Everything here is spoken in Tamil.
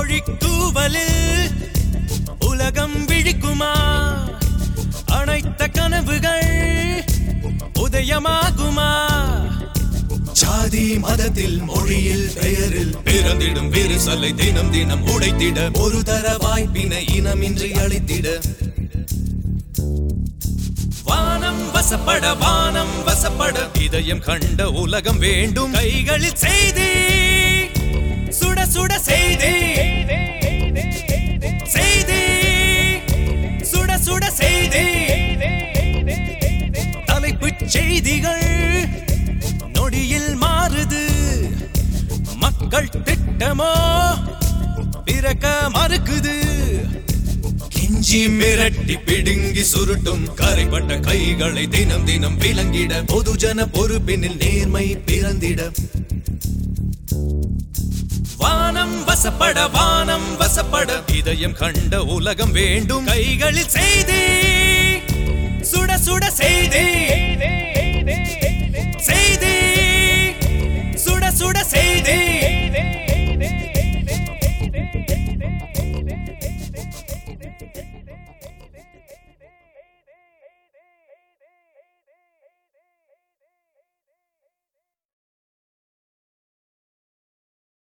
கோழி தூவலில் உலகம் விழிக்குமா அனைத்த கனவுகள் உதயமாகுமா ஜாதி மதத்தில் மொழியில் பெயரில் பிறந்திடும் விரிசலை தினம் தினம் உடைத்திட ஒரு தர வாய்ப்பினை இனமின்றி அளித்திட வானம் வசப்பட இதயம் கண்ட உலகம் வேண்டும் கைகளில் செய்தி சுட சுட செய்தி செய்தி சுட சுட செய்தி தலைப்புச் செய்திகள் நொடியில் மாறுது மக்கள் திட்டமோ பிறக்க மறுக்குது கிஞ்சி மிரட்டி பிடுங்கி சுருட்டும் கரைப்பட்ட கைகளை தினம் தினம் விளங்கிட பொதுஜன பொறுப்பினில் நேர்மை பிறந்திட வானம் வசப்பட இதயம் கண்ட உலகம் வேண்டும் கைகளில் செய்தி சுட சுட செய்தி செய்தி சுட சுட செய்தி